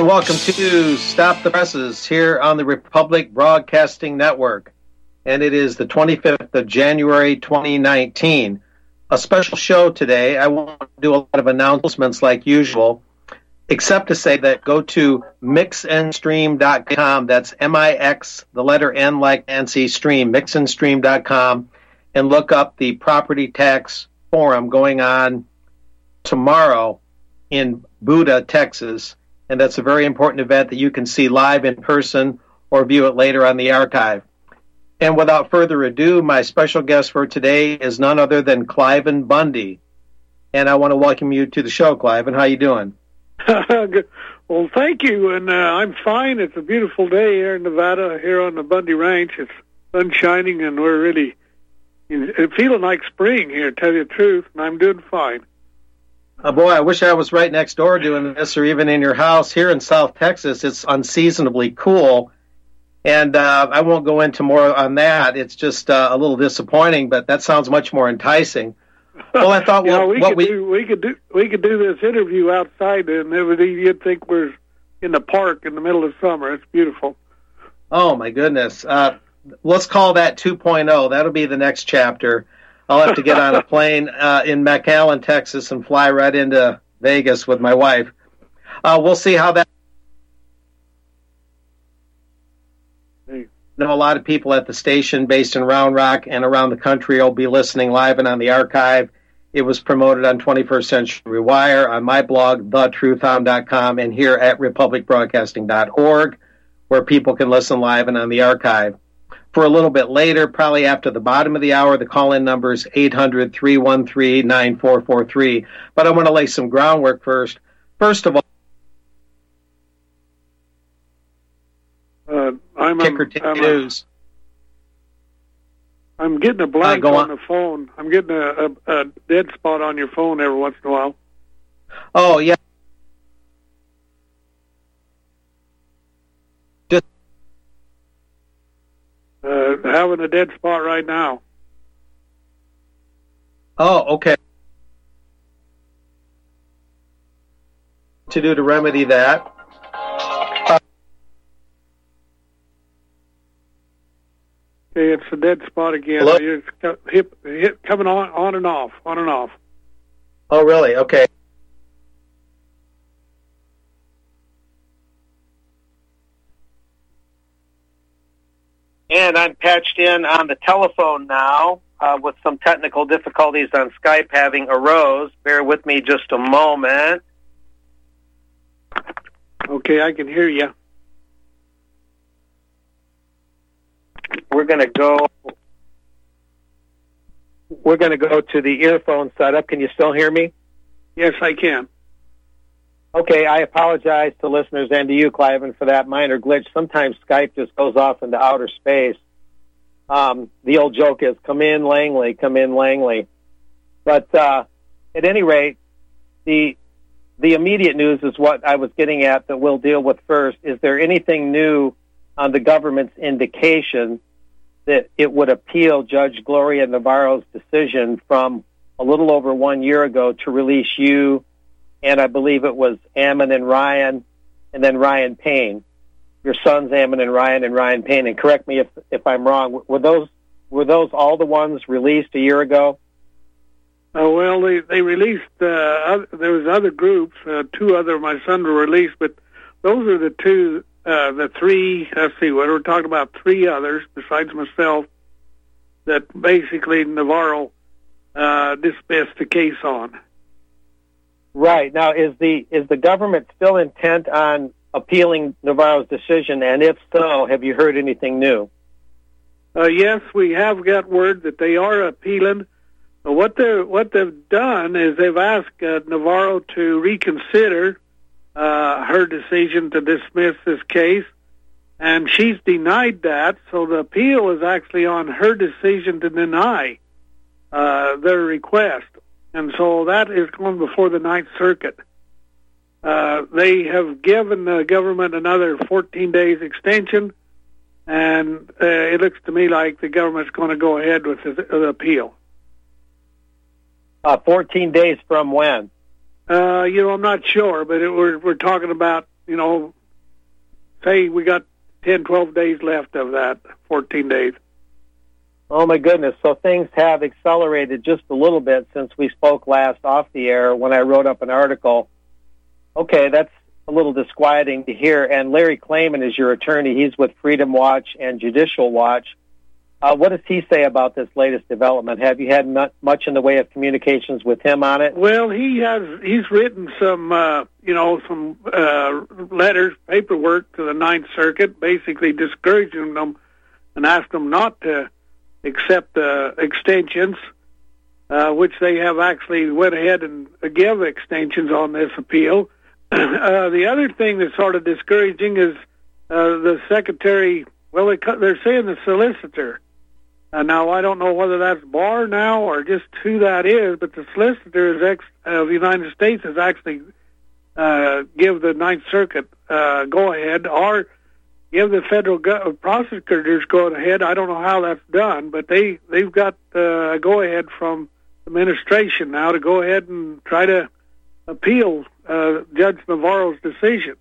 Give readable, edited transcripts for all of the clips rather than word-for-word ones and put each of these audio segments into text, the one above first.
And welcome to Stop the Presses here on the Republic Broadcasting Network. And it is the 25th of January, 2019. A special show today. I won't do a lot of announcements like usual, except to say that go to mixandstream.com. That's M-I-X, the letter N like Nancy, stream, mixandstream.com, and look up the property tax forum going on tomorrow in Buda, Texas. And that's a very important event that you can see live in person or view it later on the archive. And without further ado, my special guest for today is none other than Cliven Bundy. And I want to welcome you to the show, Cliven. How you doing? Well, thank you, and I'm fine. It's a beautiful day here in Nevada, here on the Bundy Ranch. It's sun shining, and we're really feeling like spring here, to tell you the truth, and I'm doing fine. Boy, I wish I was right next door doing this, or even in your house. Here in South Texas, it's unseasonably cool, and I won't go into more on that. It's just a little disappointing, but that sounds much more enticing. Well, I thought we could do this interview outside, and you'd think we're in the park in the middle of summer. It's beautiful. Oh my goodness! Let's call that 2.0. That'll be the next chapter. I'll have to get on a plane in McAllen, Texas, and fly right into Vegas with my wife. We'll see how that. I know a lot of people at the station based in Round Rock and around the country will be listening live and on the archive. It was promoted on 21st Century Wire, on my blog, thetruthhound.com, and here at republicbroadcasting.org, where people can listen live and on the archive. For a little bit later, probably after the bottom of the hour, the call-in number is 800-313-9443. But I want to lay some groundwork first. First of all, news. I'm getting a blank on the phone. I'm getting a dead spot on your phone every once in a while. Oh, yeah. Having a dead spot right now. Oh, okay. To do to remedy that. Okay, it's a dead spot again. Hello? It's coming on and off. Oh, really? Okay. And I'm patched in on the telephone now with some technical difficulties on Skype having arose. Bear with me just a moment. Okay, I can hear you. We're going to go to the earphone setup. Can you still hear me? Yes, I can. Okay, I apologize to listeners and to you, Cliven, for that minor glitch. Sometimes Skype just goes off into outer space. The old joke is, come in, Langley, come in, Langley. But at any rate, the immediate news is what I was getting at that we'll deal with first. Is there anything new on the government's indication that it would appeal Judge Gloria Navarro's decision from a little over 1 year ago to release you, and I believe it was Ammon and Ryan, and then Ryan Payne. Your sons, Ammon and Ryan Payne. And correct me if I'm wrong. Were those all the ones released a year ago? Well, they released. There was other groups. Two other of my sons were released, but those are the two, the three. Let's see, we're talking about three others besides myself that basically Navarro dismissed the case on. Right. Now, is the government still intent on appealing Navarro's decision? And if so, have you heard anything new? Yes, we have got word that they are appealing. What they've done is they've asked Navarro to reconsider her decision to dismiss this case, and she's denied that. So the appeal is actually on her decision to deny their request. And so that is going before the Ninth Circuit. They have given the government another 14 days extension, and it looks to me like the government's going to go ahead with the appeal. 14 days from when? I'm not sure, but we're talking about, say we got 10, 12 days left of that, 14 days. Oh, my goodness. So things have accelerated just a little bit since we spoke last off the air when I wrote up an article. Okay, that's a little disquieting to hear. And Larry Klayman is your attorney. He's with Freedom Watch and Judicial Watch. What does he say about this latest development? Have you had much in the way of communications with him on it? Well, he's written some letters, paperwork to the Ninth Circuit, basically discouraging them and asked them not to accept extensions, which they have actually went ahead and give extensions on this appeal. The other thing that's sort of discouraging is the secretary. Well, they're saying the solicitor. Now, I don't know whether that's Barr now or just who that is, but the solicitor of the United States has actually give the Ninth Circuit go-ahead or give the federal prosecutors go-ahead. I don't know how that's done, but they've got a go-ahead from the administration now to go ahead and try to appeal Judge Navarro's decision.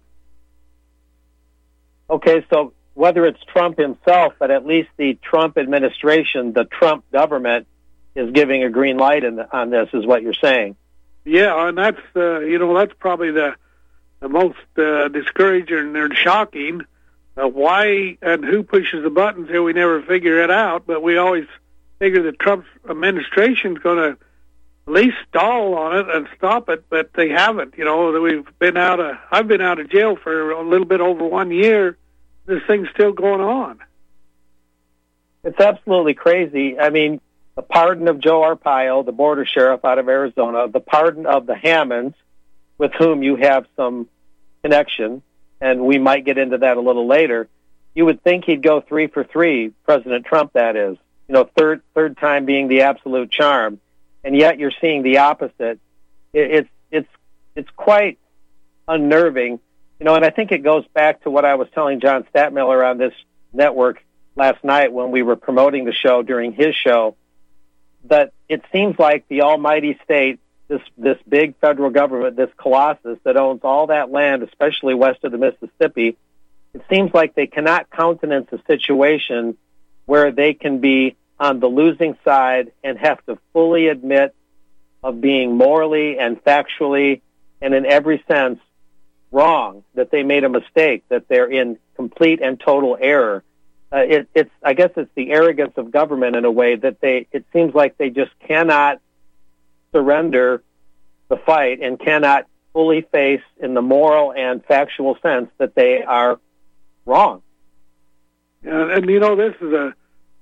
Okay, so whether it's Trump himself, but at least the Trump administration, the Trump government, is giving a green light on this, is what you're saying. Yeah, and that's that's probably the most discouraging and shocking. Why and who pushes the buttons here, we never figure it out, but we always figure that Trump's administration is going to at least stall on it and stop it, but they haven't. I've been out of jail for a little bit over 1 year. This thing's still going on. It's absolutely crazy. I mean, the pardon of Joe Arpaio, the border sheriff out of Arizona, the pardon of the Hammonds, with whom you have some connection, and we might get into that a little later. You would think he'd go 3 for 3, President Trump, that is. Third time being the absolute charm, and yet you're seeing the opposite. It's quite unnerving. And I think it goes back to what I was telling John Statmiller on this network last night when we were promoting the show during his show, that it seems like the almighty state, this big federal government, this colossus that owns all that land, especially west of the Mississippi, it seems like they cannot countenance a situation where they can be on the losing side and have to fully admit of being morally and factually and in every sense wrong, that they made a mistake, that they're in complete and total error. I guess it's the arrogance of government in a way that it seems like they just cannot surrender the fight and cannot fully face in the moral and factual sense that they are wrong. And this is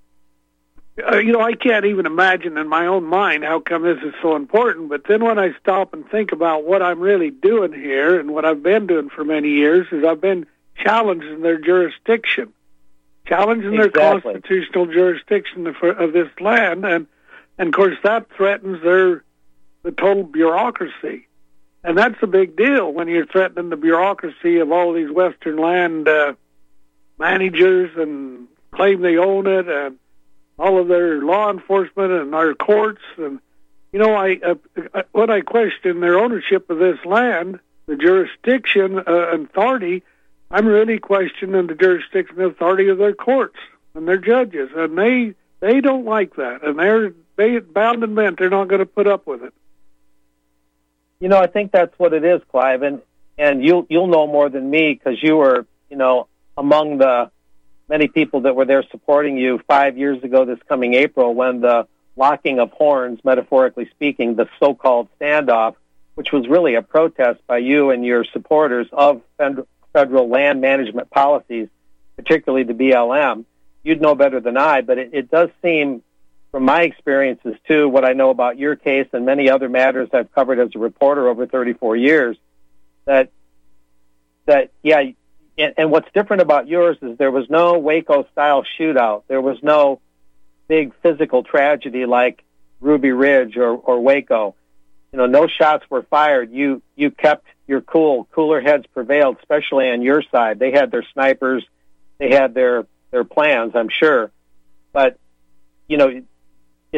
I can't even imagine in my own mind how come this is so important. But then when I stop and think about what I'm really doing here and what I've been doing for many years is I've been challenging their jurisdiction, challenging their constitutional jurisdiction of this land. And of course, that threatens the total bureaucracy. And that's a big deal when you're threatening the bureaucracy of all these Western land managers and claim they own it and all of their law enforcement and our courts. And, when I question their ownership of this land, the jurisdiction and authority, I'm really questioning the jurisdiction and authority of their courts and their judges. And they don't like that. And they're bound and bent. They're not going to put up with it. I think that's what it is, Clive. And you'll know more than me because you were, among the many people that were there supporting you 5 years ago this coming April when the locking of horns, metaphorically speaking, the so-called standoff, which was really a protest by you and your supporters of federal land management policies, particularly the BLM. You'd know better than I, but it does seem, from my experiences too, what I know about your case and many other matters I've covered as a reporter over 34 years, that and what's different about yours is there was no Waco-style shootout. There was no big physical tragedy like Ruby Ridge or Waco. No shots were fired. You kept your cool. Cooler heads prevailed, especially on your side. They had their snipers. They had their plans, I'm sure. But,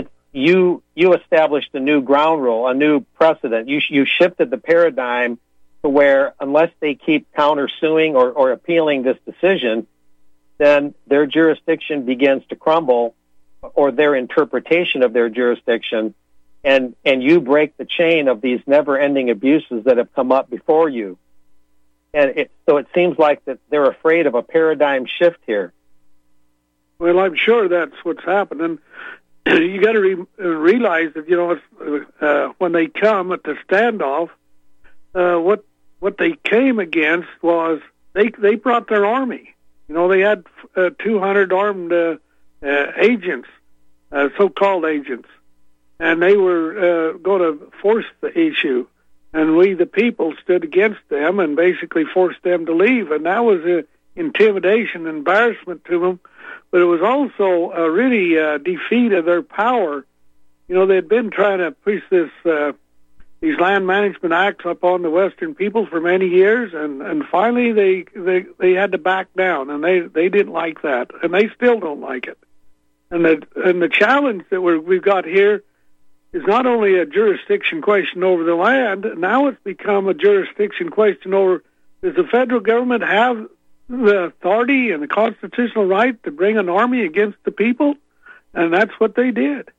you established a new ground rule, a new precedent. You shifted the paradigm to where unless they keep countersuing or appealing this decision, then their jurisdiction begins to crumble, or their interpretation of their jurisdiction, and you break the chain of these never-ending abuses that have come up before you. And so it seems like that they're afraid of a paradigm shift here. Well, I'm sure that's what's happening. You got to realize that, it's, when they come at the standoff, what they came against was they brought their army. They had 200 armed agents, so-called agents, and they were going to force the issue. And we, the people, stood against them and basically forced them to leave. And that was an intimidation, embarrassment to them. But it was also a really defeat of their power. They'd been trying to push these land management acts upon the Western people for many years, and finally they had to back down, and they didn't like that, and they still don't like it. And the challenge that we've got here is not only a jurisdiction question over the land, now it's become a jurisdiction question over, does the federal government have the authority and the constitutional right to bring an army against the people? And that's what they did.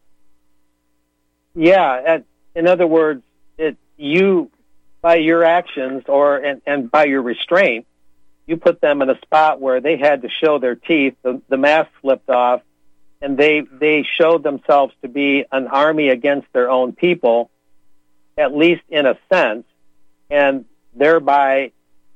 Yeah, in other words, you, by your actions and by your restraint, you put them in a spot where they had to show their teeth, the mask slipped off, and they showed themselves to be an army against their own people, at least in a sense, and thereby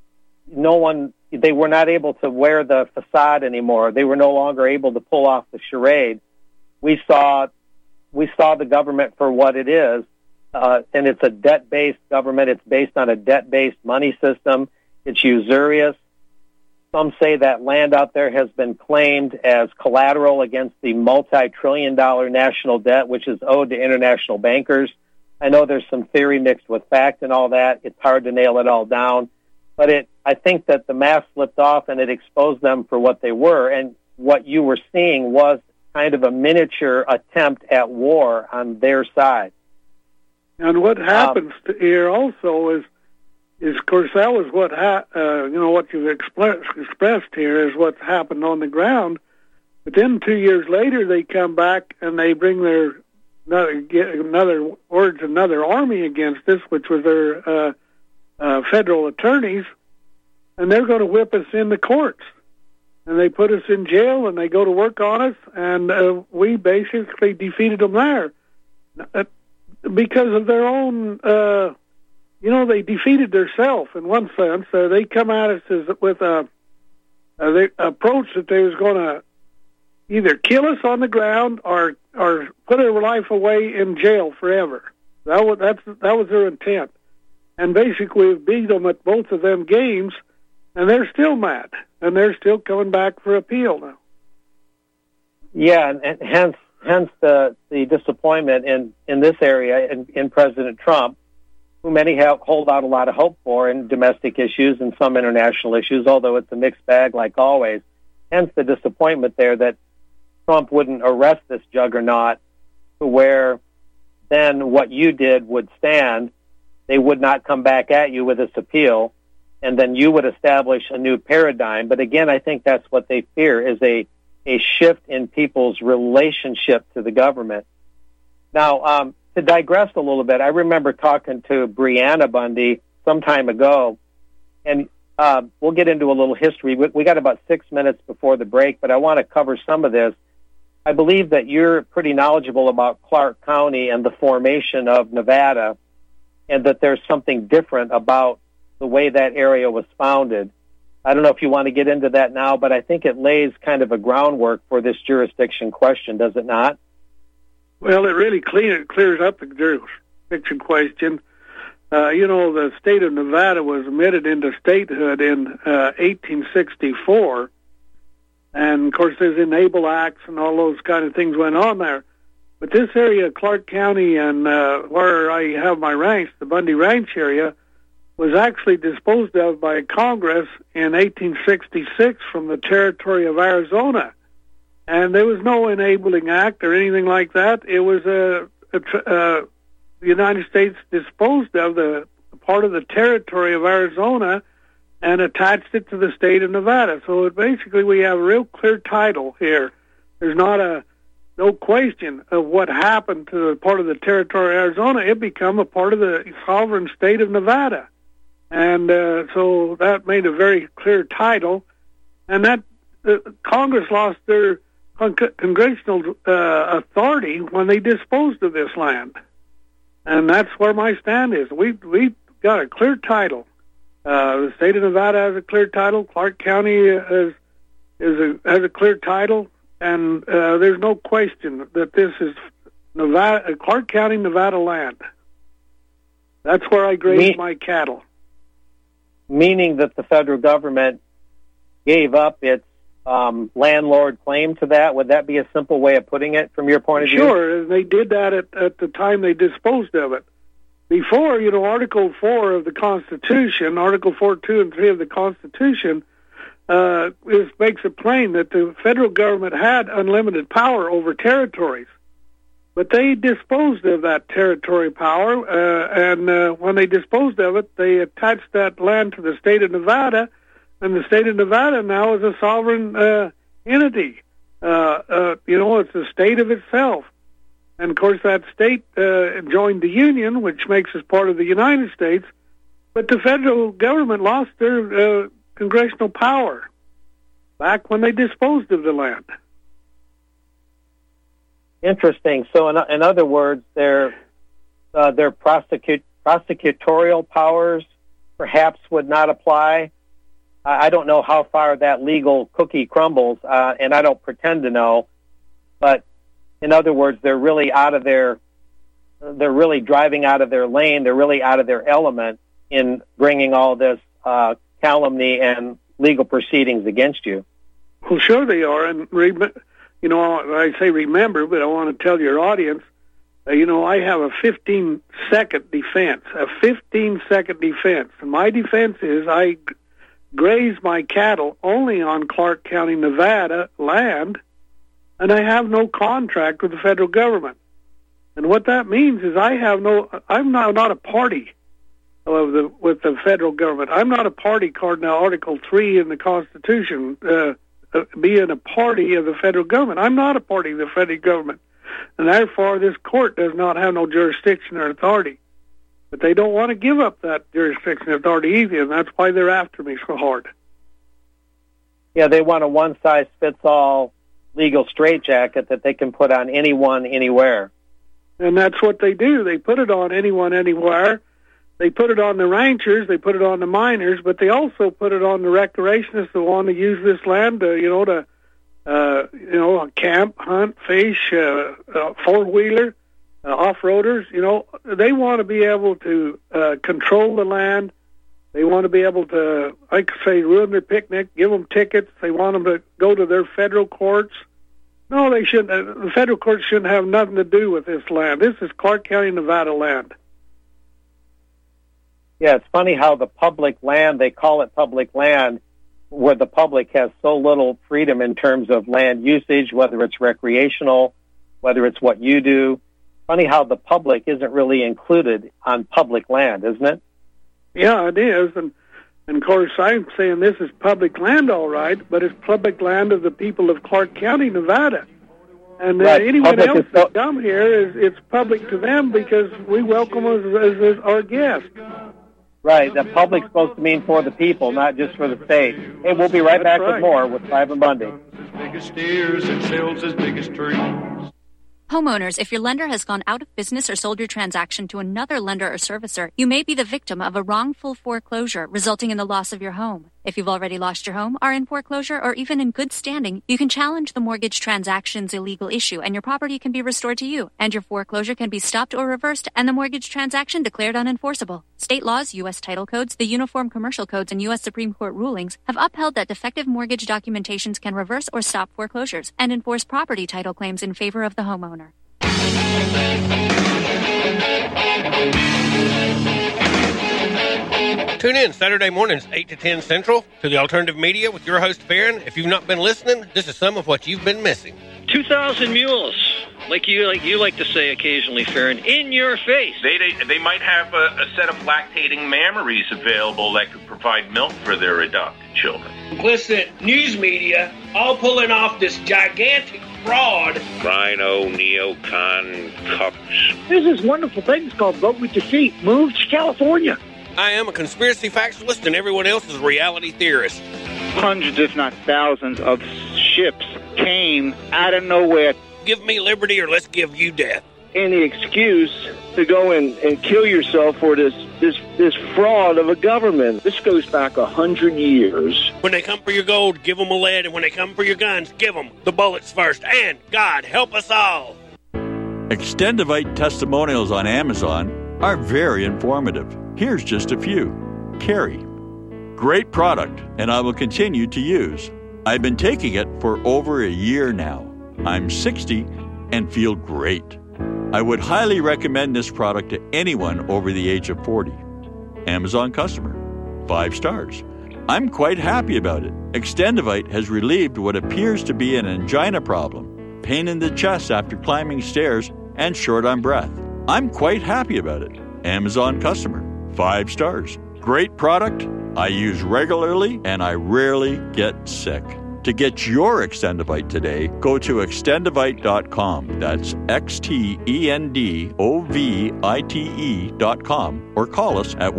they were not able to wear the facade anymore. They were no longer able to pull off the charade. We saw the government for what it is, and it's a debt-based government. It's based on a debt-based money system. It's usurious. Some say that land out there has been claimed as collateral against the multi-trillion-dollar national debt, which is owed to international bankers. I know there's some theory mixed with fact and all that. It's hard to nail it all down. But I think that the mask slipped off and it exposed them for what they were. And what you were seeing was kind of a miniature attempt at war on their side. And what happens here also is, of course, that was what what you've expressed here is what's happened on the ground. But then 2 years later, they come back and they bring another army against us, which was their federal attorneys, and they're going to whip us in the courts. And they put us in jail, and they go to work on us, and we basically defeated them there because of their own. They defeated themselves in one sense. They come at us with a approach that they was going to either kill us on the ground or put our life away in jail forever. That was their intent. And basically, we've beat them at both of them games, and they're still mad, and they're still coming back for appeal now. Yeah, and hence the disappointment in this area in President Trump, who many hold out a lot of hope for in domestic issues and some international issues, although it's a mixed bag like always. Hence the disappointment there that Trump wouldn't arrest this juggernaut, to where then what you did would stand. They would not come back at you with this appeal, and then you would establish a new paradigm. But again, I think that's what they fear, is a shift in people's relationship to the government. Now, to digress a little bit, I remember talking to Brianna Bundy some time ago, and we'll get into a little history. We got about 6 minutes before the break, but I want to cover some of this. I believe that you're pretty knowledgeable about Clark County and the formation of Nevada, and that there's something different about the way that area was founded. I don't know if you want to get into that now, but I think it lays kind of a groundwork for this jurisdiction question, does it not? Well, it really clears up the jurisdiction question. The state of Nevada was admitted into statehood in 1864, and, of course, there's Enable Acts and all those kind of things went on there. But this area, Clark County, and where I have my ranch, the Bundy Ranch area, was actually disposed of by Congress in 1866 from the territory of Arizona. And there was no enabling act or anything like that. It was the United States disposed of the part of the territory of Arizona and attached it to the state of Nevada. So basically we have a real clear title here. There's no question of what happened to the part of the territory of Arizona. It became a part of the sovereign state of Nevada. And so that made a very clear title. And that Congress lost their congressional authority when they disposed of this land. And that's where my stand is. We got a clear title. The state of Nevada has a clear title. Clark County has a clear title. And there's no question that this is Clark County, Nevada land. That's where I graze my cattle. Meaning that the federal government gave up its landlord claim to that? Would that be a simple way of putting it from your point of view? Sure, they did that at the time they disposed of it. Before, Article 4 of the Constitution, Article 4, 2, and 3 of the Constitution, makes it plain that the federal government had unlimited power over territories. But they disposed of that territory power, and when they disposed of it, they attached that land to the state of Nevada, and the state of Nevada now is a sovereign entity. It's a state of itself. And, of course, that state joined the Union, which makes us part of the United States, but the federal government lost their congressional power back when they disposed of the land. Interesting. So, in other words, their prosecutorial powers perhaps would not apply. I don't know how far that legal cookie crumbles, and I don't pretend to know. But in other words, they're really driving out of their lane. They're really out of their element in bringing all this calumny and legal proceedings against you. Well, sure they are, and I say remember, but I want to tell your audience, I have a 15-second defense, and my defense is I graze my cattle only on Clark County, Nevada land, and I have no contract with the federal government. And what that means is I'm not a party with the federal government. I'm not a party, according to Article 3 in the Constitution, being a party of the federal government. I'm not a party of the federal government, and therefore this court does not have no jurisdiction or authority. But they don't want to give up that jurisdiction or authority either, and that's why they're after me so hard. Yeah, they want a one-size-fits-all legal straitjacket that they can put on anyone, anywhere. And that's what they do. They put it on anyone, anywhere. They put it on the ranchers, they put it on the miners, but they also put it on the recreationists who want to use this land to camp, hunt, fish, four-wheeler, off-roaders. They want to be able to control the land. They want to be able to, ruin their picnic, give them tickets. They want them to go to their federal courts. No, they shouldn't. The federal courts shouldn't have nothing to do with this land. This is Clark County, Nevada land. Yeah, it's funny how the public land, they call it public land, where the public has so little freedom in terms of land usage, whether it's recreational, whether it's what you do. Funny how the public isn't really included on public land, isn't it? Yeah, it is. And of course, I'm saying this is public land, all right, but it's public land of the people of Clark County, Nevada. And anyone else that come here, it's public to them because we welcome them as our guests. Right, the public's supposed to mean for the people, not just for the state. Hey, we'll be right back with more with Clive and Bundy. Biggest steers and sells his biggest trees. Homeowners, if your lender has gone out of business or sold your transaction to another lender or servicer, you may be the victim of a wrongful foreclosure, resulting in the loss of your home. If you've already lost your home, are in foreclosure, or even in good standing, you can challenge the mortgage transaction's illegal issue, and your property can be restored to you, and your foreclosure can be stopped or reversed, and the mortgage transaction declared unenforceable. State laws, U.S. title codes, the Uniform Commercial Codes, and U.S. Supreme Court rulings have upheld that defective mortgage documentations can reverse or stop foreclosures and enforce property title claims in favor of the homeowner. Tune in Saturday mornings, 8 to 10 Central, to the Alternative Media with your host, Farron. If you've not been listening, this is some of what you've been missing. 2,000 mules. like you like to say occasionally, Farron, in your face. They might have a set of lactating mammaries available that could provide milk for their adopted children. Implicit news media all pulling off this gigantic fraud. Rhino, neocon, cucks. There's this wonderful thing called Vote with Your Feet. Move to California. I am a conspiracy factualist and everyone else is a reality theorist. Hundreds, if not thousands, of ships came out of nowhere. Give me liberty or let's give you death. Any excuse to go and kill yourself for this fraud of a government. This goes back 100 years. When they come for your gold, give them a lead, and when they come for your guns, give them the bullets first. And God help us all. Extendivite testimonials on Amazon are very informative. Here's just a few. Carrie. Great product, and I will continue to use. I've been taking it for over a year now. I'm 60 and feel great. I would highly recommend this product to anyone over the age of 40. Amazon customer. 5 stars. I'm quite happy about it. Extendivite has relieved what appears to be an angina problem, pain in the chest after climbing stairs, and short on breath. I'm quite happy about it. Amazon customer. 5 stars. Great product. I use regularly and I rarely get sick. To get your Extendivite today, go to extendivite.com. That's XTENDOVITE.com or call us at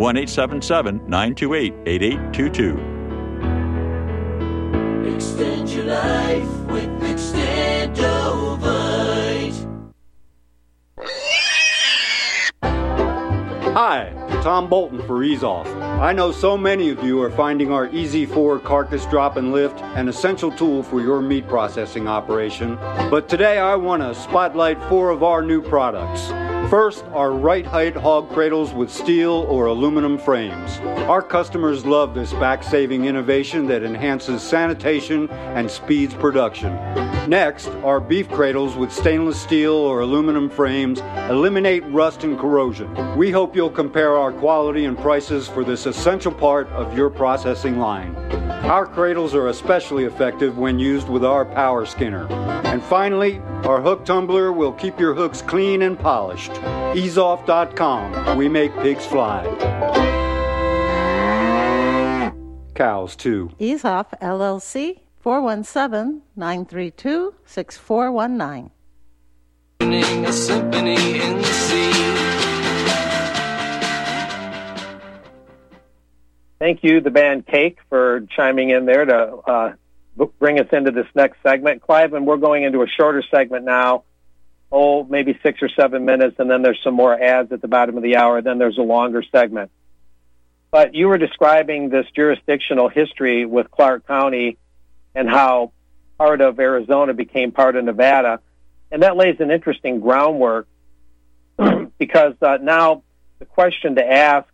1-877-928-8822. Extend your life with Extendovite. Hi, Tom Bolton for EaseOff. I know so many of you are finding our EZ4 carcass drop and lift an essential tool for your meat processing operation. But today I want to spotlight 4 of our new products. First, our right height hog cradles with steel or aluminum frames. Our customers love this back-saving innovation that enhances sanitation and speeds production. Next, our beef cradles with stainless steel or aluminum frames eliminate rust and corrosion. We hope you'll compare our quality and prices for this essential part of your processing line. Our cradles are especially effective when used with our power skinner. And finally, our hook tumbler will keep your hooks clean and polished. EaseOff.com. We make pigs fly. Cows, too. EaseOff, LLC, 417-932-6419. A symphony in the sea. Thank you, the band Cake, for chiming in there to bring us into this next segment. Clive, and we're going into a shorter segment now. Maybe 6 or 7 minutes, and then there's some more ads at the bottom of the hour, then there's a longer segment. But you were describing this jurisdictional history with Clark County and how part of Arizona became part of Nevada, and that lays an interesting groundwork because now the question to ask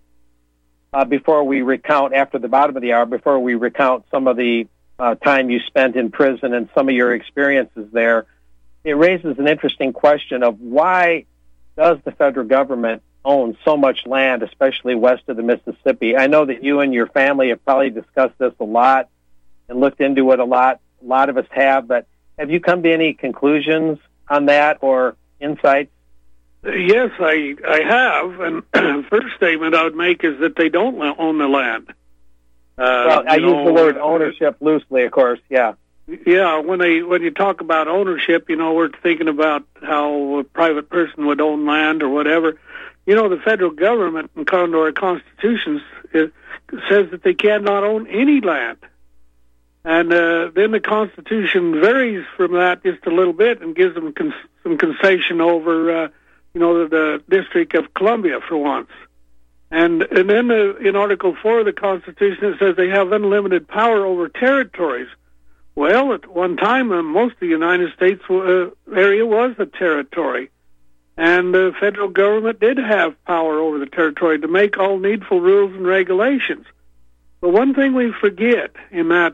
before we recount, after the bottom of the hour, before we recount some of the time you spent in prison and some of your experiences there, it raises an interesting question of why does the federal government own so much land, especially west of the Mississippi? I know that you and your family have probably discussed this a lot and looked into it a lot. A lot of us have, but have you come to any conclusions on that or insights? Yes, I have. And the first statement I would make is that they don't own the land. Well, I use the word ownership loosely, of course, yeah. Yeah, when you talk about ownership, we're thinking about how a private person would own land or whatever. The federal government, according to our constitutions, says that they cannot own any land. And then the Constitution varies from that just a little bit and gives them some concession over, the District of Columbia for once. And then in Article 4 of the Constitution, it says they have unlimited power over territories. Well, at one time, most of the United States area was a territory. And the federal government did have power over the territory to make all needful rules and regulations. But one thing we forget in that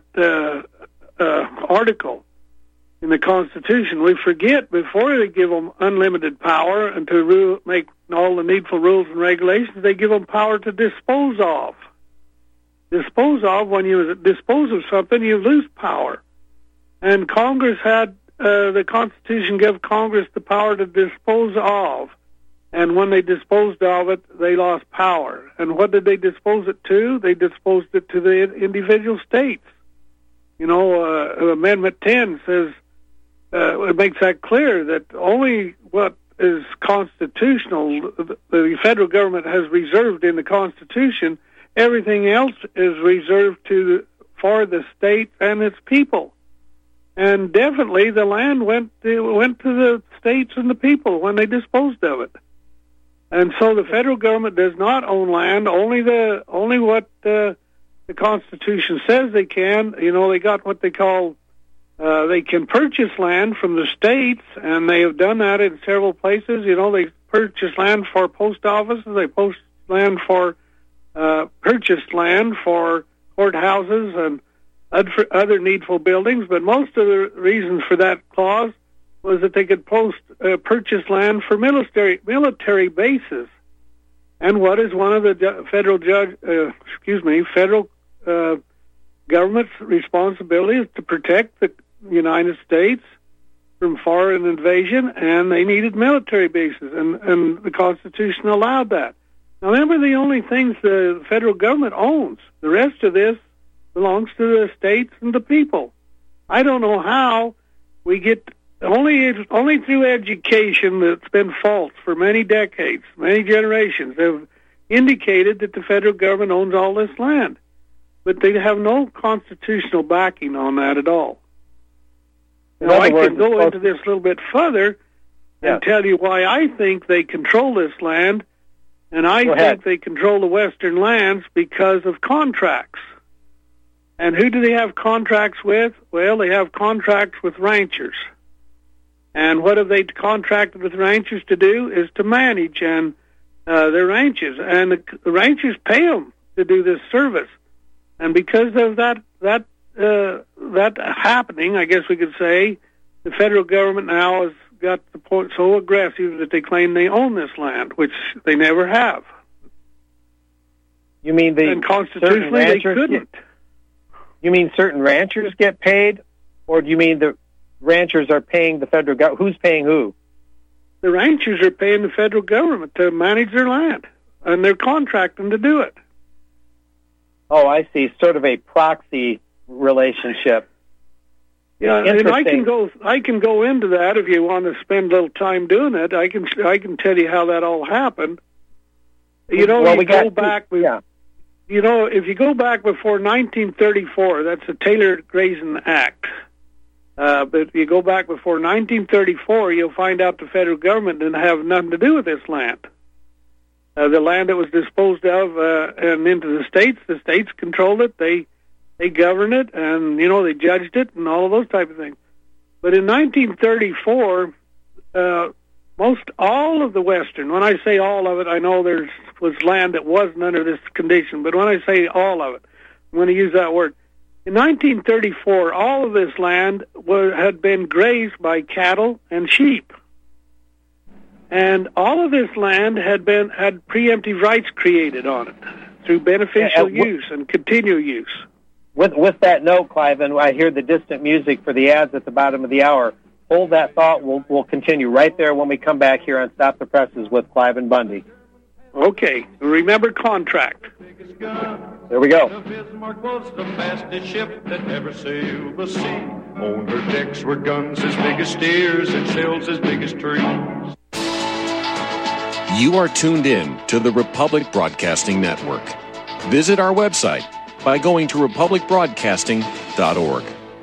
article in the Constitution, we forget before they give them unlimited power and to make all the needful rules and regulations, they give them power to dispose of. Dispose of, when you dispose of something, you lose power. And Congress had the Constitution gave Congress the power to dispose of. And when they disposed of it, they lost power. And what did they dispose it to? They disposed it to the individual states. You know, Amendment 10 says, it makes that clear that only what is constitutional, the federal government has reserved in the Constitution. Everything else is reserved for the state and its people. And definitely the land went to the states and the people when they disposed of it. And so the federal government does not own land, only what the Constitution says they can. You know, they got what they call, they can purchase land from the states, and they have done that in several places. You know, they purchase land for post offices, they purchased land for courthouses and other needful buildings, but most of the reasons for that clause was that they could purchase land for military bases. And what is one of the federal government's responsibilities to protect the United States from foreign invasion, and they needed military bases, and the Constitution allowed that. Now, remember, the only things the federal government owns. The rest of this belongs to the states and the people. I don't know how we get, only through education that's been false for many decades, many generations, have indicated that the federal government owns all this land. But they have no constitutional backing on that at all. Now, I can go into this a little bit further and tell you why I think they control this land, and I think they control the western lands because of contracts. And who do they have contracts with? Well, they have contracts with ranchers. And what have they contracted with ranchers to do is to manage their ranches. And the ranchers pay them to do this service. And because of that happening, I guess we could say, the federal government now has got the point so aggressive that they claim they own this land, which they never have. You mean and constitutionally they couldn't. You mean certain ranchers get paid, or do you mean the ranchers are paying the federal government? Who's paying who? The ranchers are paying the federal government to manage their land, and they're contracting to do it. Oh, I see. Sort of a proxy relationship. Yeah, and I can go into that if you want to spend a little time doing it. I can tell you how that all happened. You know, You know, if you go back before 1934, that's the Taylor-Grayson Act. But if you go back before 1934, you'll find out the federal government didn't have nothing to do with this land. The land that was disposed of and into the states controlled it. They governed it, and, you know, they judged it and all of those type of things. But in 1934, most all of the western, when I say all of it, I know there was land that wasn't under this condition, but when I say all of it, I'm going to use that word. In 1934, all of this land had been grazed by cattle and sheep. And all of this land had preemptive rights created on it through beneficial use and continual use. With that note, Clive, and I hear the distant music for the ads at the bottom of the hour. Hold that thought. We'll continue right there when we come back here on Stop the Presses with Clive and Bundy. Okay. Remember contract. There we go. The Bismarck was the fastest ship that ever sailed the sea. On her decks were guns as big as steers and shells as big as trees. You are tuned in to the Republic Broadcasting Network. Visit our website by going to republicbroadcasting.org.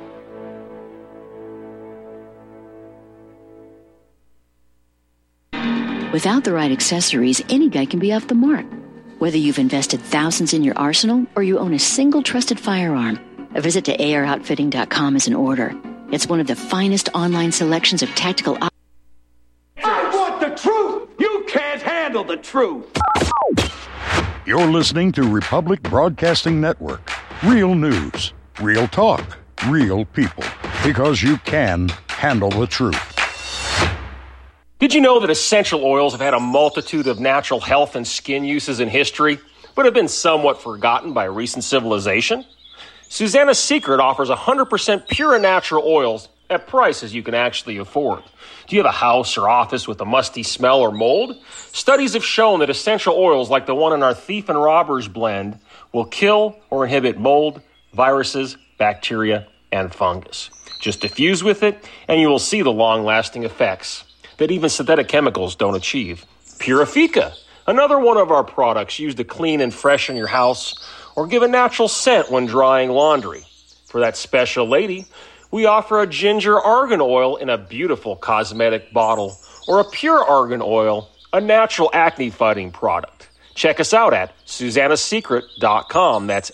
Without the right accessories, any guy can be off the mark. Whether you've invested thousands in your arsenal or you own a single trusted firearm, a visit to AROutfitting.com is in order. It's one of the finest online selections of tactical options. I want the truth! You can't handle the truth! You're listening to Republic Broadcasting Network. Real news, real talk, real people. Because you can handle the truth. Did you know that essential oils have had a multitude of natural health and skin uses in history, but have been somewhat forgotten by recent civilization? Susanna's Secret offers 100% pure and natural oils at prices you can actually afford. Do you have a house or office with a musty smell or mold? Studies have shown that essential oils like the one in our Thief and Robbers blend will kill or inhibit mold, viruses, bacteria, and fungus. Just diffuse with it, and you will see the long-lasting effects that even synthetic chemicals don't achieve. Purifica, another one of our products used to clean and freshen your house or give a natural scent when drying laundry. For that special lady, we offer a ginger argan oil in a beautiful cosmetic bottle or a pure argan oil, a natural acne-fighting product. Check us out at SusannaSecret.com. That's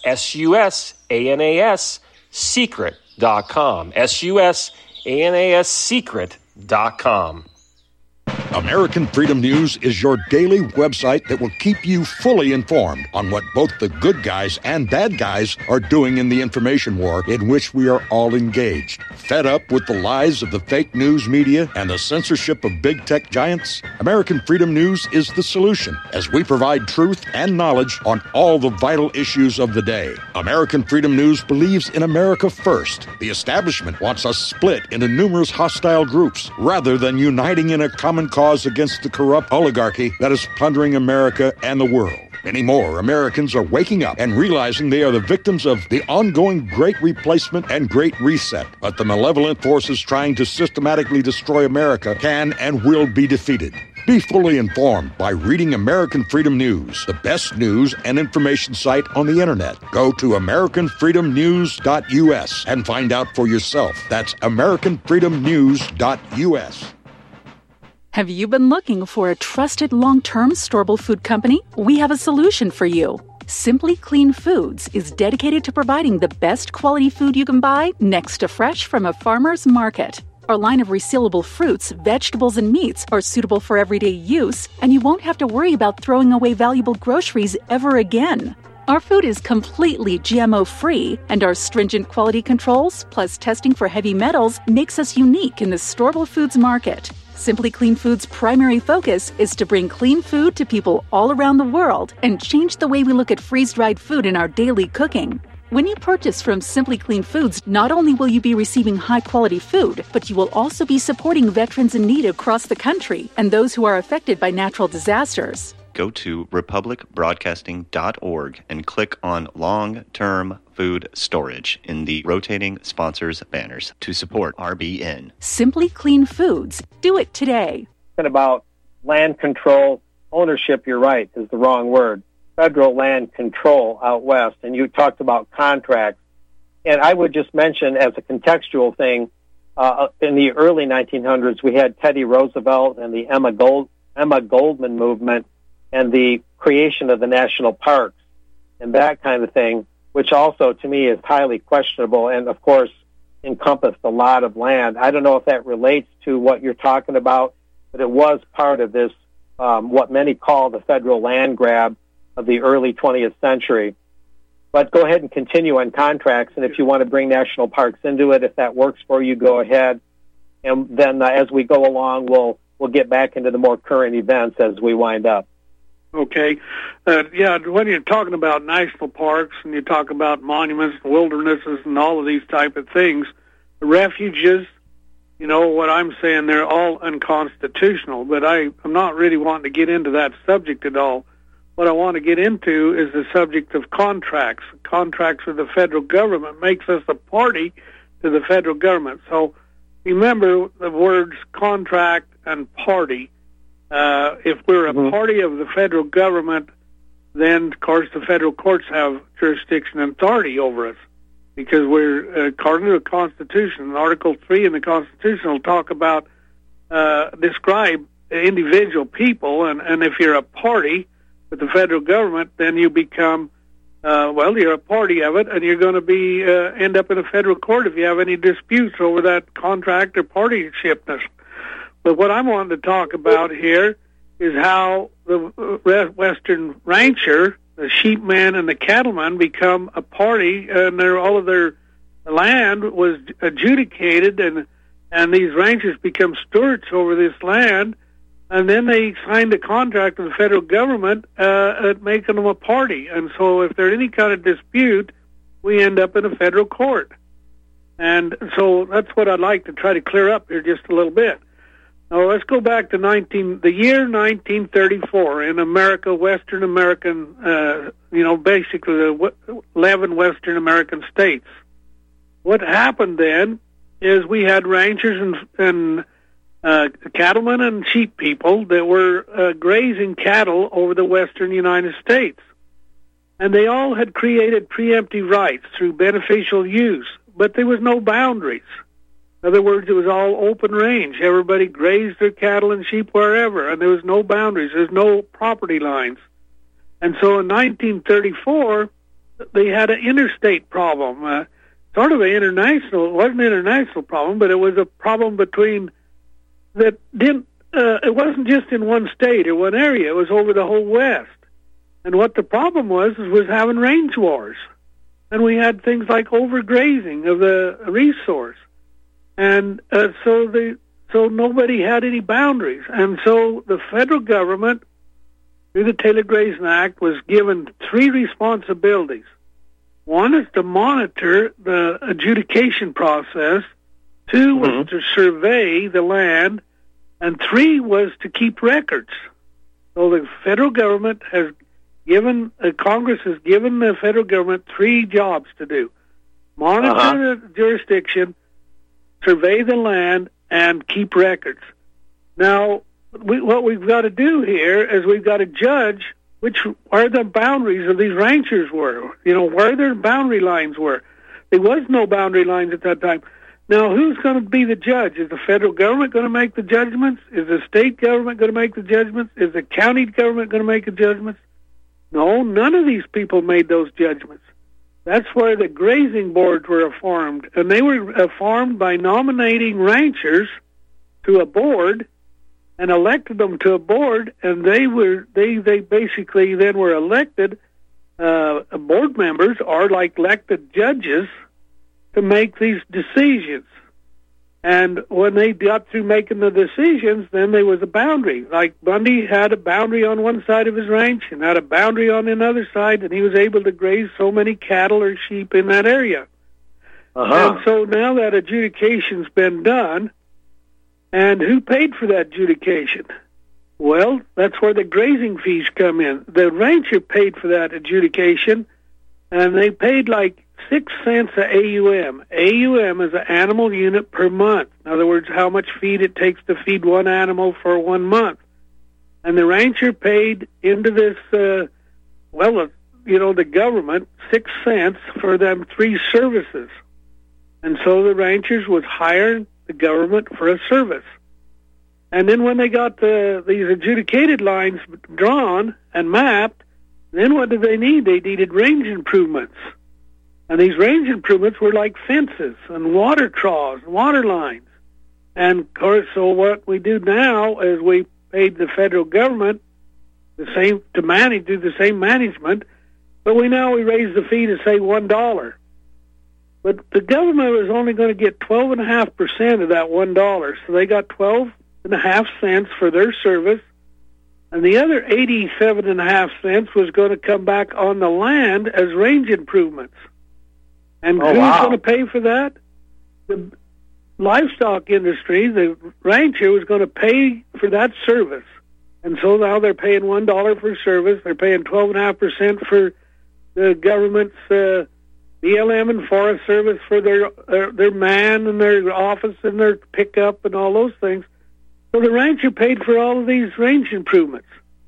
SUSANAS Secret.com. SUSANAS Secret.com. American Freedom News is your daily website that will keep you fully informed on what both the good guys and bad guys are doing in the information war in which we are all engaged. Fed up with the lies of the fake news media and the censorship of big tech giants? American Freedom News is the solution, as we provide truth and knowledge on all the vital issues of the day. American Freedom News believes in America first. The establishment wants us split into numerous hostile groups rather than uniting in a common cause against the corrupt oligarchy that is plundering America and the world. Many more Americans are waking up and realizing they are the victims of the ongoing Great Replacement and Great Reset. But the malevolent forces trying to systematically destroy America can and will be defeated. Be fully informed by reading American Freedom News, the best news and information site on the internet. Go to AmericanFreedomNews.us and find out for yourself. That's AmericanFreedomNews.us. Have you been looking for a trusted long-term storable food company? We have a solution for you. Simply Clean Foods is dedicated to providing the best quality food you can buy next to fresh from a farmer's market. Our line of resealable fruits, vegetables, and meats are suitable for everyday use, and you won't have to worry about throwing away valuable groceries ever again. Our food is completely GMO-free, and our stringent quality controls, plus testing for heavy metals, makes us unique in the storable foods market. Simply Clean Foods' primary focus is to bring clean food to people all around the world and change the way we look at freeze-dried food in our daily cooking. When you purchase from Simply Clean Foods, not only will you be receiving high-quality food, but you will also be supporting veterans in need across the country and those who are affected by natural disasters. Go to republicbroadcasting.org and click on Long-Term Food Storage in the rotating sponsors banners to support RBN. Simply Clean Foods. Do it today. About land control, ownership, you're right, is the wrong word. Federal land control out west, and you talked about contracts. And I would just mention as a contextual thing, in the early 1900s, we had Teddy Roosevelt and the Emma Goldman movement, and the creation of the national parks and that kind of thing, which also to me is highly questionable and, of course, encompassed a lot of land. I don't know if that relates to what you're talking about, but it was part of this, what many call the federal land grab of the early 20th century. But go ahead and continue on contracts, and if you want to bring national parks into it, if that works for you, go ahead. And then as we go along, we'll get back into the more current events as we wind up. Okay. When you're talking about national parks and you talk about monuments, wildernesses, and all of these type of things, the refuges, you know, what I'm saying, they're all unconstitutional, but I'm not really wanting to get into that subject at all. What I want to get into is the subject of contracts. Contracts with the federal government makes us a party to the federal government. So remember the words contract and party. If we're a party of the federal government, then, of course, the federal courts have jurisdiction and authority over us because we're, according to the Constitution, Article 3 in the Constitution will talk about, describe individual people, and if you're a party with the federal government, then you become, you're a party of it, and you're going to be end up in a federal court if you have any disputes over that contract or partyshipness. But what I wanted to talk about here is how the Western rancher, the sheepman, and the cattleman become a party, and all of their land was adjudicated, and these ranchers become stewards over this land, and then they signed a contract with the federal government at making them a party. And so if there's any kind of dispute, we end up in a federal court. And so that's what I'd like to try to clear up here just a little bit. Now, let's go back to the year 1934 in America, Western American, basically the 11 Western American states. What happened then is we had ranchers and cattlemen and sheep people that were grazing cattle over the western United States. And they all had created preemptive rights through beneficial use, but there was no boundaries. In other words, it was all open range. Everybody grazed their cattle and sheep wherever, and there was no boundaries. There's no property lines. And so in 1934, they had an interstate problem, sort of an international. It wasn't an international problem, but it was a problem between that didn't. It wasn't just in one state or one area. It was over the whole West. And what the problem was having range wars, and we had things like overgrazing of the resource. And so nobody had any boundaries. And so the federal government, through the Taylor-Grayson Act, was given 3 responsibilities. One is to monitor the adjudication process. 2 was to survey the land. And 3 was to keep records. So the federal government has given, Congress has given the federal government 3 jobs to do. Monitor the jurisdiction, survey the land, and keep records. Now, what we've got to do here is we've got to judge where the boundaries of these ranchers were, where their boundary lines were. There was no boundary lines at that time. Now, who's going to be the judge? Is the federal government going to make the judgments? Is the state government going to make the judgments? Is the county government going to make the judgments? No, none of these people made those judgments. That's where the grazing boards were formed, and they were formed by nominating ranchers to a board and elected them to a board, and they basically then were elected board members or like elected judges to make these decisions. And when they got through making the decisions, then there was a boundary. Like Bundy had a boundary on one side of his ranch and had a boundary on another side, and he was able to graze so many cattle or sheep in that area. And so now that adjudication's been done, and who paid for that adjudication? Well, that's where the grazing fees come in. The rancher paid for that adjudication, and they paid like 6 cents a AUM. AUM is an animal unit per month. In other words, how much feed it takes to feed one animal for 1 month. And the rancher paid into this, the government 6 cents for them 3 services. And so the ranchers was hiring the government for a service. And then when they got these adjudicated lines drawn and mapped, then what did they need? They needed range improvements. And these range improvements were like fences and water troughs, water lines. And, of course, so what we do now is we paid the federal government do the same management, but we raise the fee to, say, $1. But the government was only going to get 12.5% of that $1, so they got 12.5 cents for their service, and the other 87.5 cents was going to come back on the land as range improvements. And who's going to pay for that? The livestock industry, the rancher, was going to pay for that service. And so now they're paying $1 for service. They're paying 12.5% for the government's BLM and Forest Service for their man and their office and their pickup and all those things. So the rancher paid for all of these range improvements.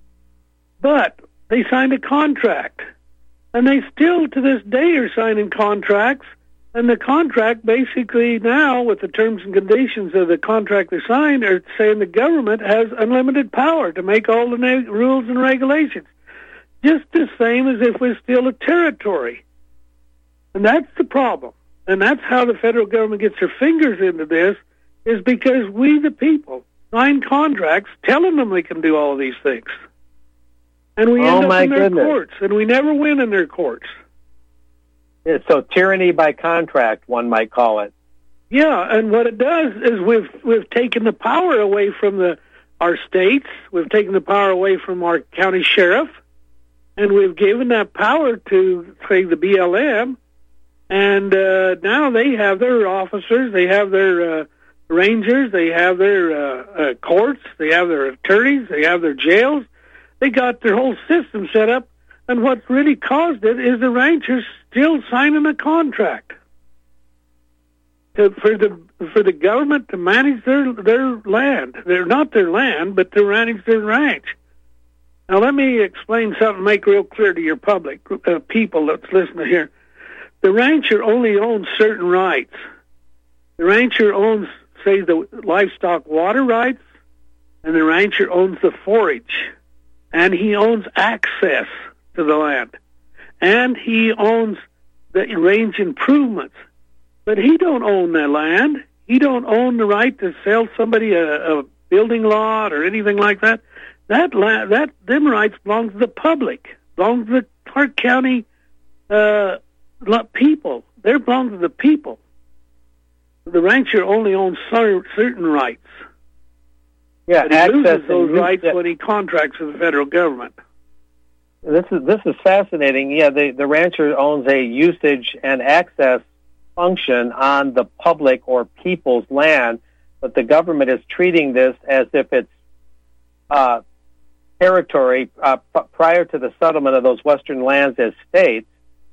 But they signed a contract. And they still, to this day, are signing contracts. And the contract basically now, with the terms and conditions of the contract they signed, are saying the government has unlimited power to make all the rules and regulations. Just the same as if we're still a territory. And that's the problem. And that's how the federal government gets their fingers into this, is because we, the people, sign contracts telling them they can do all of these things. And we end up in their courts, and we never win in their courts. Yeah, so tyranny by contract, one might call it. Yeah, and what it does is we've taken the power away from our states, we've taken the power away from our county sheriff, and we've given that power to, say, the BLM, And now they have their officers, they have their rangers, they have their courts, they have their attorneys, they have their jails. They got their whole system set up, and what really caused it is the ranchers still signing a contract for the government to manage their land. They're not their land, but to manage their ranch. Now, let me explain something, make real clear to your public, people that's listening here. The rancher only owns certain rights. The rancher owns, say, the livestock water rights, and the rancher owns the forage, and he owns access to the land, and he owns the range improvements. But he don't own the land. He don't own the right to sell somebody a building lot or anything like that. Them rights belong to the public, belong to the Clark County people. They belong to the people. The rancher only owns certain rights. Yeah, but he loses those rights when he contracts with the federal government. This is fascinating. Yeah, the rancher owns a usage and access function on the public or people's land, but the government is treating this as if it's territory prior to the settlement of those western lands as states.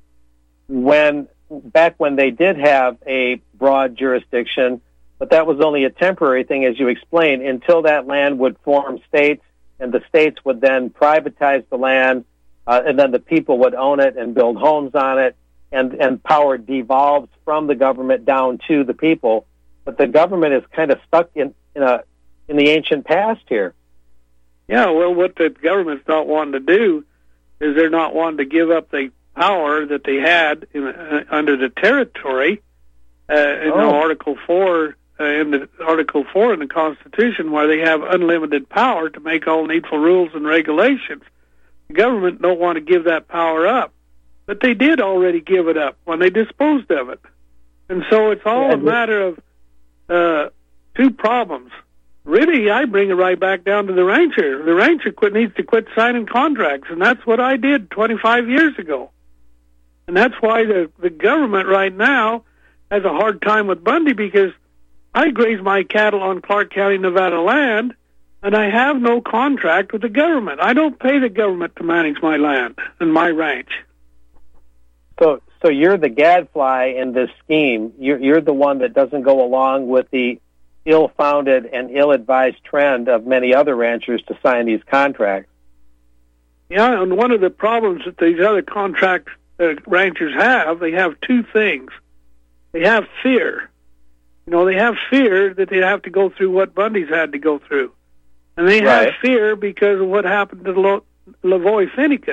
Back when they did have a broad jurisdiction, but that was only a temporary thing, as you explained, until that land would form states, and the states would then privatize the land, and then the people would own it and build homes on it, and power devolves from the government down to the people. But the government is kind of stuck in the ancient past here. Yeah, well, what the government's not wanting to do is they're not wanting to give up the power that they had under the territory in Article 4 in the Constitution, where they have unlimited power to make all needful rules and regulations. The government don't want to give that power up, but they did already give it up when they disposed of it. And so it's all a matter of two problems. Really, I bring it right back down to the rancher. The rancher needs to quit signing contracts, and that's what I did 25 years ago. And that's why the government right now has a hard time with Bundy, because I graze my cattle on Clark County, Nevada land, and I have no contract with the government. I don't pay the government to manage my land and my ranch. So you're the gadfly in this scheme. You're the one that doesn't go along with the ill-founded and ill-advised trend of many other ranchers to sign these contracts. Yeah, and one of the problems that these other contract ranchers have, they have two things. They have fear. They have fear that they have to go through what Bundy's had to go through. And they have fear because of what happened to Lavoy Finnecott.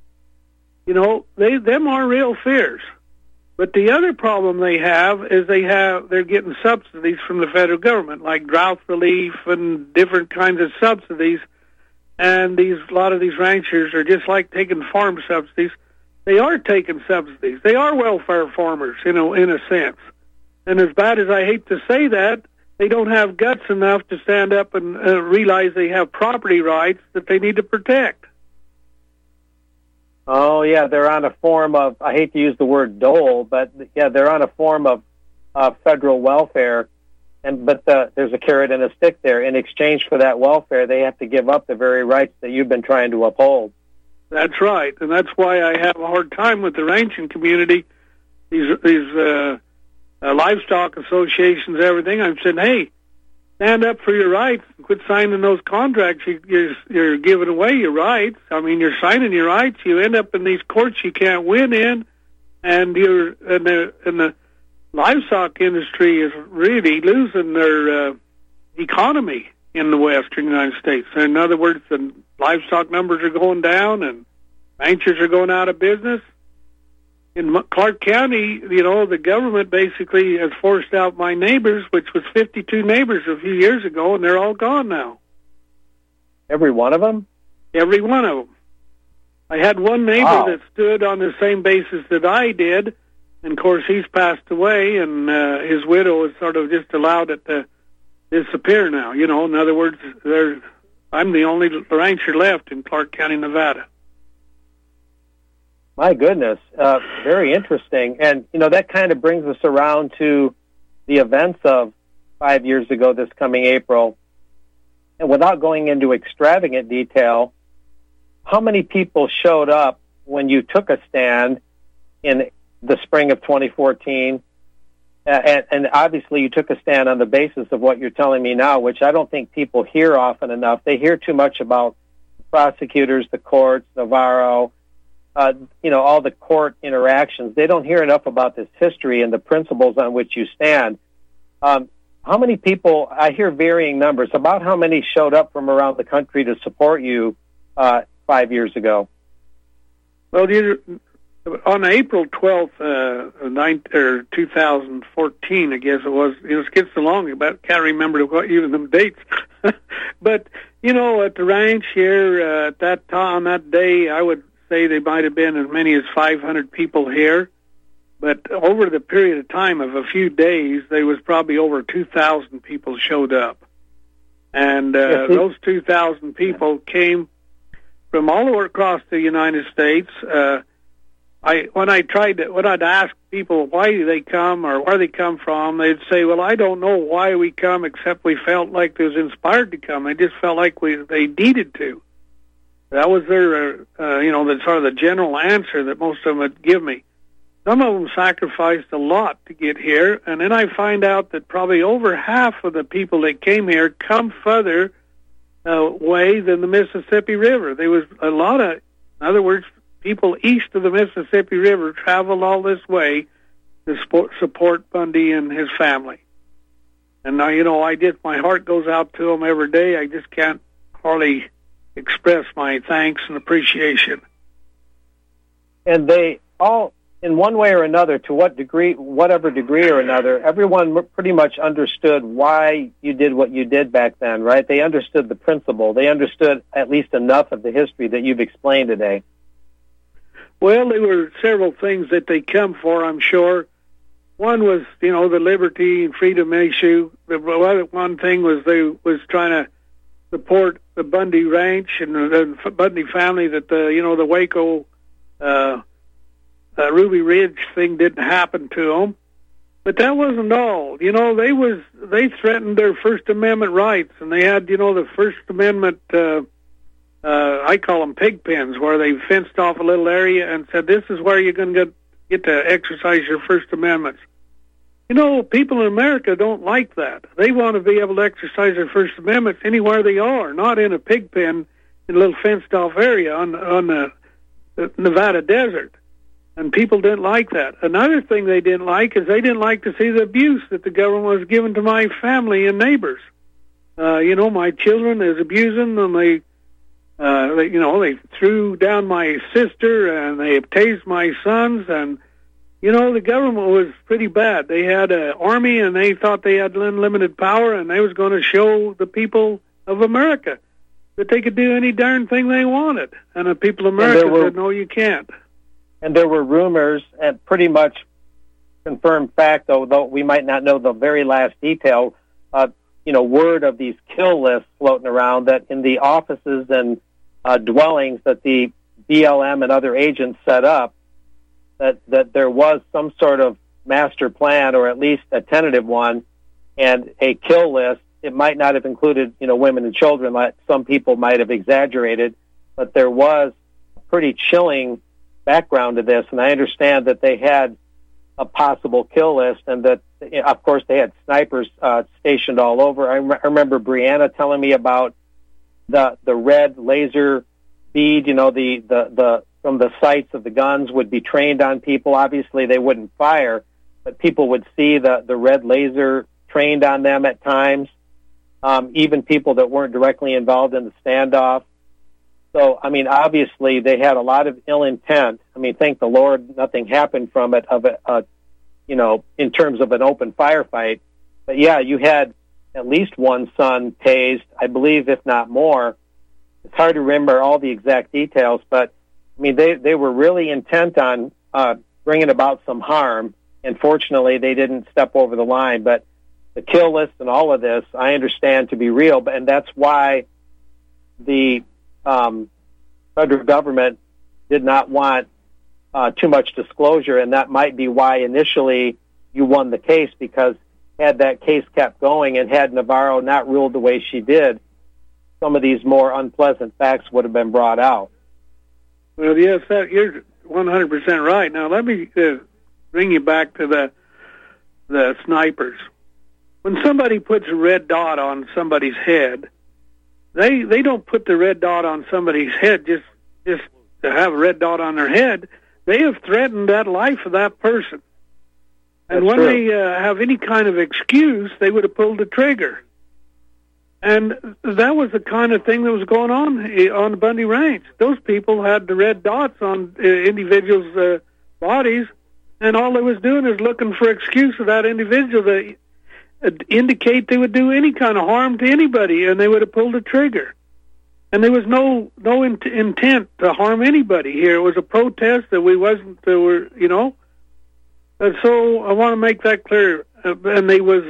Them are real fears. But the other problem they have is they're getting subsidies from the federal government, like drought relief and different kinds of subsidies. And a lot of these ranchers are just like taking farm subsidies. They are taking subsidies. They are welfare farmers, in a sense. And as bad as I hate to say that, they don't have guts enough to stand up and realize they have property rights that they need to protect. Oh, yeah, they're on a form of, I hate to use the word dole, but yeah, they're on a form of federal welfare, but there's a carrot and a stick there. In exchange for that welfare, they have to give up the very rights that you've been trying to uphold. That's right, and that's why I have a hard time with the ranching community, these livestock associations, everything. I'm saying, hey, stand up for your rights and quit signing those contracts. You're giving away your rights. I mean, you're signing your rights. You end up in these courts you can't win in, and the livestock industry is really losing their economy in the western United States. In other words, the livestock numbers are going down, and ranchers are going out of business. In Clark County, the government basically has forced out my neighbors, which was 52 neighbors a few years ago, and they're all gone now. Every one of them? Every one of them. I had one neighbor that stood on the same basis that I did, and of course he's passed away, and his widow has sort of just allowed it to disappear now. In other words, I'm the only rancher left in Clark County, Nevada. My goodness, very interesting. And, that kind of brings us around to the events of 5 years ago this coming April. And without going into extravagant detail, how many people showed up when you took a stand in the spring of 2014? And obviously you took a stand on the basis of what you're telling me now, which I don't think people hear often enough. They hear too much about the prosecutors, the courts, Navarro, all the court interactions. They don't hear enough about this history and the principles on which you stand. How many people, I hear varying numbers, about how many showed up from around the country to support you 5 years ago? Well, on April 12th, 2014, I guess it was, it gets along, but can't remember even them dates. But, at the ranch here, at that time, on that day, I would say there might have been as many as 500 people here. But over the period of time of a few days, there was probably over 2,000 people showed up. And those 2,000 people came from all over across the United States. When I'd ask people why do they come or where they come from, they'd say, well, I don't know why we come, except we felt like they was inspired to come. They just felt like they needed to. That was their, the sort of the general answer that most of them would give me. Some of them sacrificed a lot to get here, and then I find out that probably over half of the people that came here come further way than the Mississippi River. There was a lot of, in other words, people east of the Mississippi River traveled all this way to support Bundy and his family. And now, my heart goes out to them every day. I just can't hardly express my thanks and appreciation. And they all, in one way or another, to whatever degree or another, everyone pretty much understood why you did what you did back then, right? They understood the principle. They understood at least enough of the history that you've explained today. Well, there were several things that they come for, I'm sure. One was, the liberty and freedom issue. The one thing was they was trying to support the Bundy Ranch and the Bundy family, that the Waco Ruby Ridge thing didn't happen to them. But that wasn't all. They threatened their First Amendment rights, and they had, the First Amendment, I call them pig pens, where they fenced off a little area and said, this is where you're going to get to exercise your First Amendments. People in America don't like that. They want to be able to exercise their First Amendments anywhere they are, not in a pig pen in a little fenced-off area on the Nevada desert. And people didn't like that. Another thing they didn't like is they didn't like to see the abuse that the government was giving to my family and neighbors. My children is abusing them. They threw down my sister and they tased my sons, and the government was pretty bad. They had an army and they thought they had unlimited power, and they was going to show the people of America that they could do any darn thing they wanted. And the people of America said, no, you can't. And there were rumors, and pretty much confirmed fact, though we might not know the very last detail, word of these kill lists floating around, that in the offices and dwellings that the BLM and other agents set up, that there was some sort of master plan, or at least a tentative one, and a kill list. It might not have included, women and children, like some people might have exaggerated, but there was a pretty chilling background to this, and I understand that they had a possible kill list, and that, of course, they had snipers stationed all over. I remember Brianna telling me about the red laser bead, the from the sights of the guns would be trained on people. Obviously, they wouldn't fire, but people would see the red laser trained on them at times, even people that weren't directly involved in the standoff. So, obviously, they had a lot of ill intent. Thank the Lord nothing happened from it, in terms of an open firefight. But, yeah, you had at least one son tased, I believe, if not more. It's hard to remember all the exact details, but, they were really intent on bringing about some harm, and fortunately, they didn't step over the line. But the kill list and all of this, I understand to be real, and that's why the federal government did not want too much disclosure, and that might be why initially you won the case, because had that case kept going and had Navarro not ruled the way she did, some of these more unpleasant facts would have been brought out. Well, yes, you're 100% right. Now, let me bring you back to the snipers. When somebody puts a red dot on somebody's head, they don't put the red dot on somebody's head just to have a red dot on their head. They have threatened that life of that person. And when they have any kind of excuse, they would have pulled the trigger. And that was the kind of thing that was going on the Bundy Ranch. Those people had the red dots on individuals' bodies, and all they was doing is looking for excuse of that individual to indicate they would do any kind of harm to anybody, and they would have pulled the trigger. And there was no intent to harm anybody here. It was a protest that we wasn't, you know. And so I want to make that clear. And they was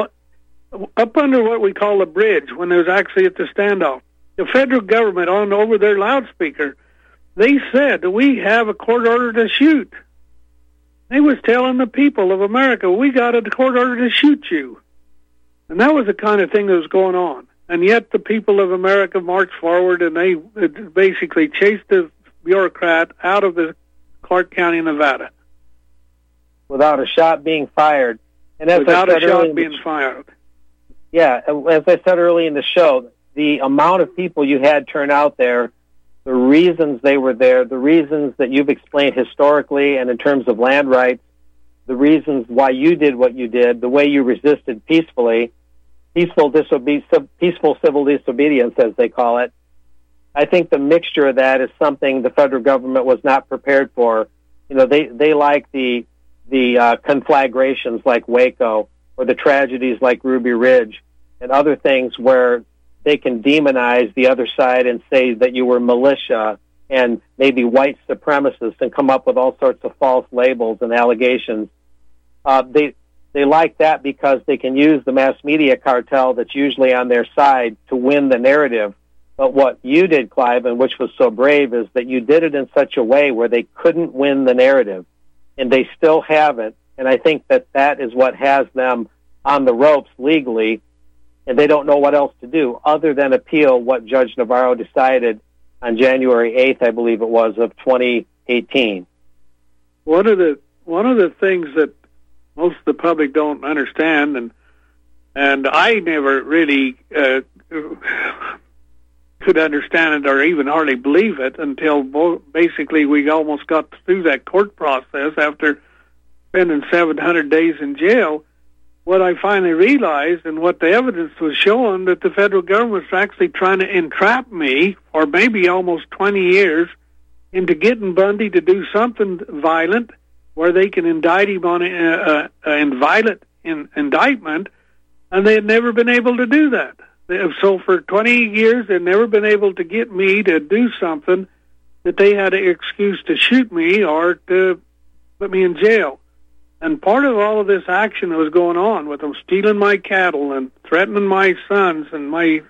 up under what we call a bridge when they was actually at the standoff. The federal government on over their loudspeaker, they said that we have a court order to shoot. They was telling the people of America, we got a court order to shoot you. And that was the kind of thing that was going on. And yet the people of America marched forward, and they basically chased the bureaucrat out of the Clark County, Nevada. Without a shot being fired. And as Without I said a shot earlier, being fired. Yeah, as I said early in the show, the amount of people you had turn out there, the reasons they were there, the reasons that you've explained historically and in terms of land rights, the reasons why you did what you did, the way you resisted peacefully, peaceful civil disobedience, as they call it. I think the mixture of that is something the federal government was not prepared for. You know, they like the conflagrations like Waco, or the tragedies like Ruby Ridge, and other things where they can demonize the other side and say that you were militia and maybe white supremacists and come up with all sorts of false labels and allegations. They like that because they can use the mass media cartel that's usually on their side to win the narrative. But what you did, Clive, and which was so brave, is that you did it in such a way where they couldn't win the narrative, and they still haven't. And I think that is what has them on the ropes legally, and they don't know what else to do other than appeal what Judge Navarro decided on January 8th, I believe it was, of 2018. One of the things that most of the public don't understand, and I never really could understand it or even hardly believe it until basically we almost got through that court process after spending 700 days in jail. What I finally realized, and what the evidence was showing, that the federal government was actually trying to entrap me for maybe almost 20 years into getting Bundy to do something violent where they can indict him on a violent indictment, and they had never been able to do that. So for 20 years, they've never been able to get me to do something that they had an excuse to shoot me or to put me in jail. And part of all of this action that was going on with them stealing my cattle and threatening my sons and my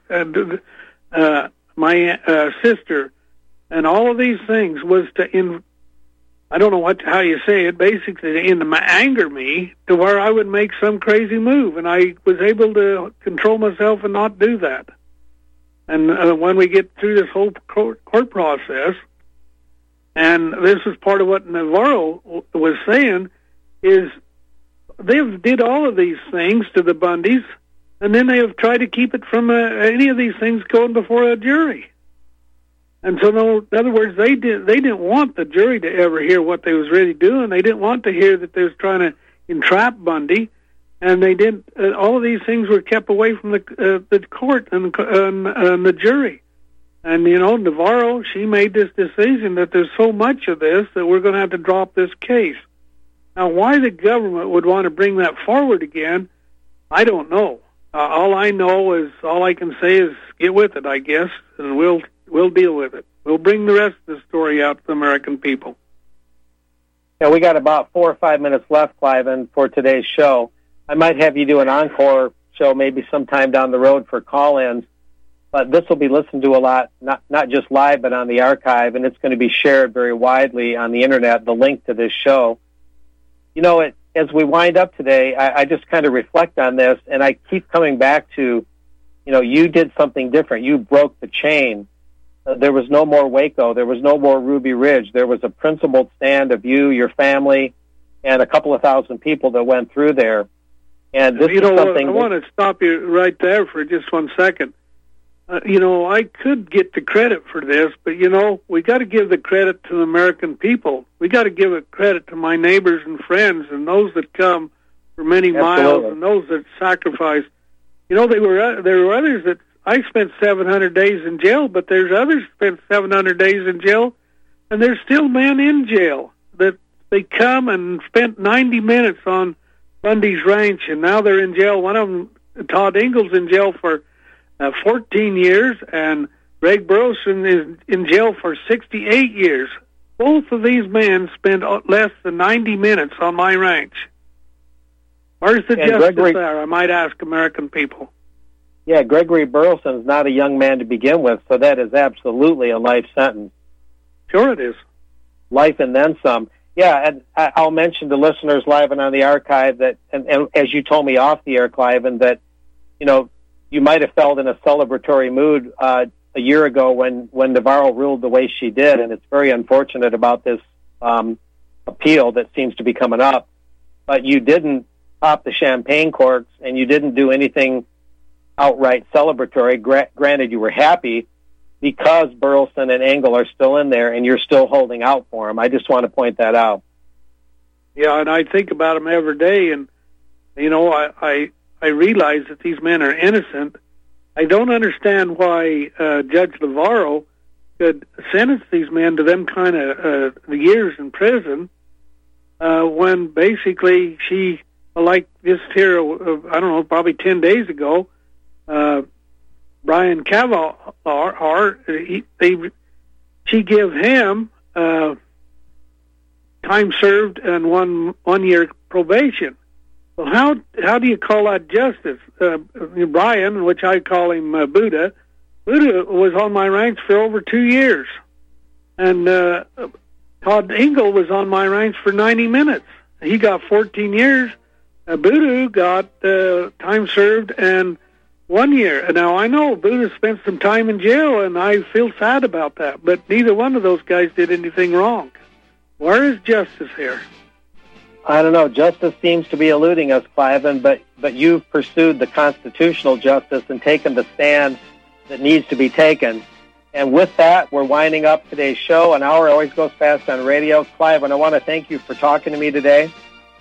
sister and all of these things was to, I don't know how you say it, basically to anger me to where I would make some crazy move. And I was able to control myself and not do that. And when we get through this whole court process, and this is part of what Navarro was saying, is they did all of these things to the Bundys, and then they have tried to keep it from any of these things going before a jury. And so, in other words, they didn't want the jury to ever hear what they was really doing. They didn't want to hear that they was trying to entrap Bundy, and they didn't. All of these things were kept away from the court and the jury. And Navarro, she made this decision that there's so much of this that we're going to have to drop this case. Now, why the government would want to bring that forward again, I don't know. All I can say is get with it, I guess, and we'll deal with it. We'll bring the rest of the story out to the American people. Yeah, we got about 4 or 5 minutes left, Cliven, for today's show. I might have you do an encore show maybe sometime down the road for call-ins. but this will be listened to a lot, not just live, but on the archive, and it's going to be shared very widely on the internet, the link to this show. You know, as we wind up today, I just kind of reflect on this, and I keep coming back to, you know, you did something different. You broke the chain. There was no more Waco. There was no more Ruby Ridge. There was a principled stand of you, your family, and a couple of thousand people that went through there. And this is something. I want to stop you right there for just 1 second. You know, I could get the credit for this, but, you know, we got to give the credit to the American people. We got to give it credit to my neighbors and friends and those that come for many miles and those that sacrifice. You know, there were others that I spent 700 days in jail, but there's others spent 700 days in jail, and there's still men in jail that they come and spent 90 minutes on Bundy's Ranch, and now they're in jail. One of them, Todd Ingle's in jail for 14 years, and Greg Burleson is in jail for 68 years. Both of these men spent less than 90 minutes on my ranch. Where's the justice there, I might ask American people? Yeah, Gregory Burleson is not a young man to begin with, so that is absolutely a life sentence. Sure it is. Life and then some. Yeah, and I'll mention to listeners live and on the archive that, and as you told me off the air, Cliven, that, you know, you might have felt in a celebratory mood a year ago when Navarro ruled the way she did, and it's very unfortunate about this appeal that seems to be coming up. But you didn't pop the champagne corks, and you didn't do anything outright celebratory. Granted, you were happy because Burleson and Engle are still in there, and you're still holding out for them. I just want to point that out. Yeah, and I think about them every day, and, you know, I realize that these men are innocent. I don't understand why Judge Navarro could sentence these men to them kind of years in prison when basically she, like this here, I don't know, probably 10 days ago, Brian Kavanaugh, she gave him time served and one year probation. Well, how do you call that justice? Brian, which I call him Buddha was on my ranch for over 2 years. And Todd Engle was on my ranch for 90 minutes. He got 14 years. Buddha got time served and 1 year. Now, I know Buddha spent some time in jail, and I feel sad about that. But neither one of those guys did anything wrong. Where is justice here? I don't know. Justice seems to be eluding us, Cliven, but you've pursued the constitutional justice and taken the stand that needs to be taken. And with that, we're winding up today's show. An hour always goes fast on radio. Cliven, I want to thank you for talking to me today.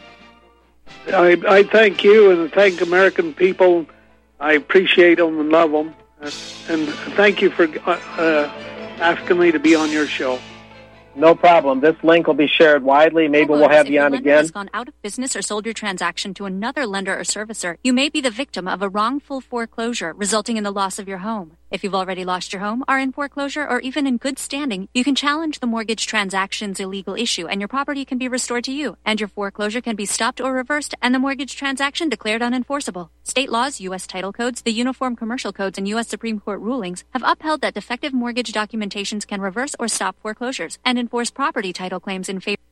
I thank you and thank American people. I appreciate them and love them. And thank you for asking me to be on your show. No problem. This link will be shared widely. Maybe we'll have you on again. If your lender has gone out of business or sold your transaction to another lender or servicer, you may be the victim of a wrongful foreclosure, resulting in the loss of your home. If you've already lost your home, are in foreclosure, or even in good standing, you can challenge the mortgage transaction's illegal issue, and your property can be restored to you, and your foreclosure can be stopped or reversed, and the mortgage transaction declared unenforceable. State laws, U.S. title codes, the Uniform Commercial Codes, and U.S. Supreme Court rulings have upheld that defective mortgage documentations can reverse or stop foreclosures and enforce property title claims in favor.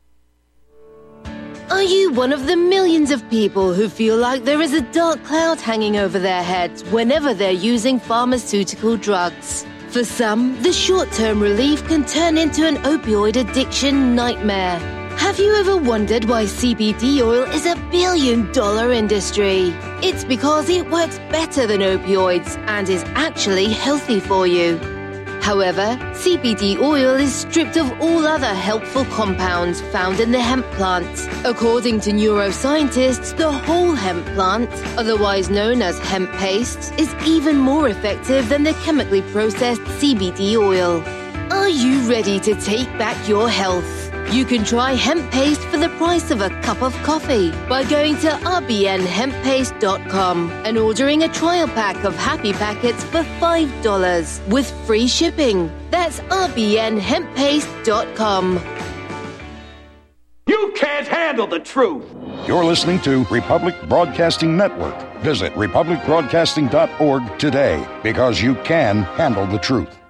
Are you one of the millions of people who feel like there is a dark cloud hanging over their heads whenever they're using pharmaceutical drugs? For some, the short-term relief can turn into an opioid addiction nightmare. Have you ever wondered why CBD oil is $1 billion industry? It's because it works better than opioids and is actually healthy for you. However, CBD oil is stripped of all other helpful compounds found in the hemp plant. According to neuroscientists, the whole hemp plant, otherwise known as hemp paste, is even more effective than the chemically processed CBD oil. Are you ready to take back your health? You can try hemp paste for the price of a cup of coffee by going to rbnhemppaste.com and ordering a trial pack of Happy Packets for $5 with free shipping. That's rbnhemppaste.com. You can't handle the truth. You're listening to Republic Broadcasting Network, Visit republicbroadcasting.org today, because you can handle the truth.